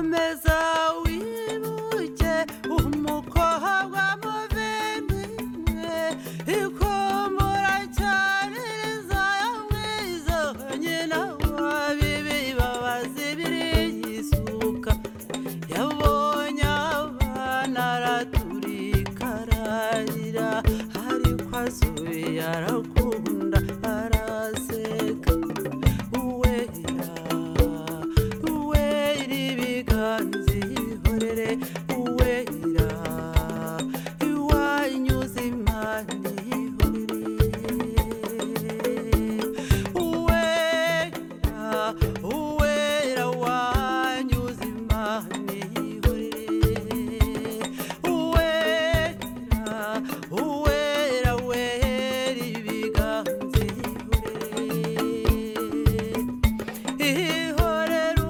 komeza wibuke umukobwa muvindimwe ikumbura cyane rizaya mwiza nyina wabibi babazi biriyisuka yabonye abana araturika ararira ariko asubiye arakunda araseka uwera uwera ibiganza ihorere uwera iwanyuze imana ihorere uwera uwera wanyuze imana ihorere uwera uwera wera ibiganza ihorere ihorere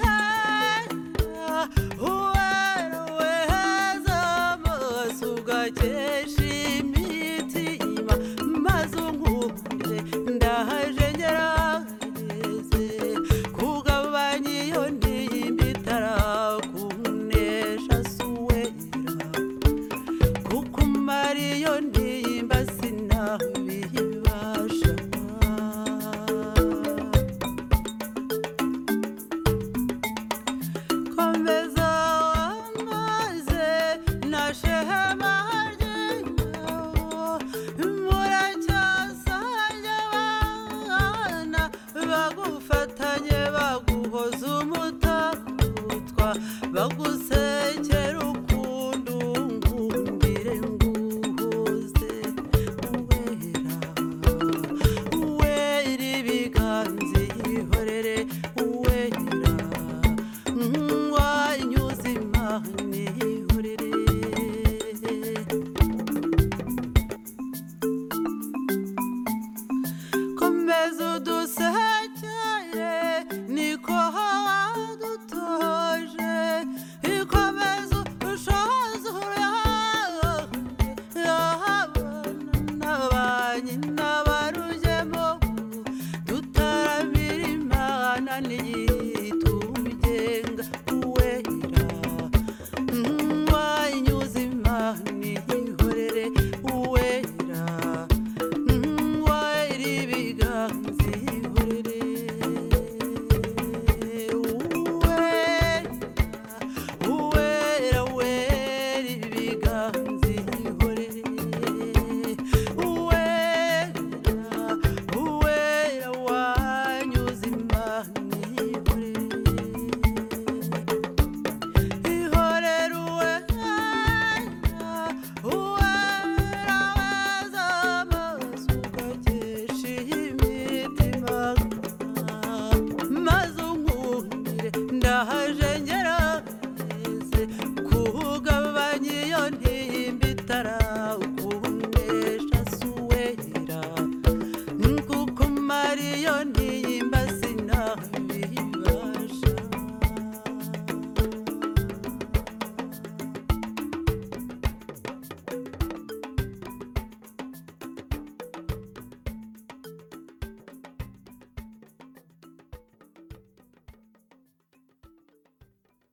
uwera weza amaso ugakesha imitima maze unkunde ndahaje ngerageze kugabanya iyo ntimba itarakunesha si uwera kuko umara iyo ntimba sinabibasha komeza wamaze na shema ry'ingabo muracyasanye abana bagufatanye baguhoza umututwa baguse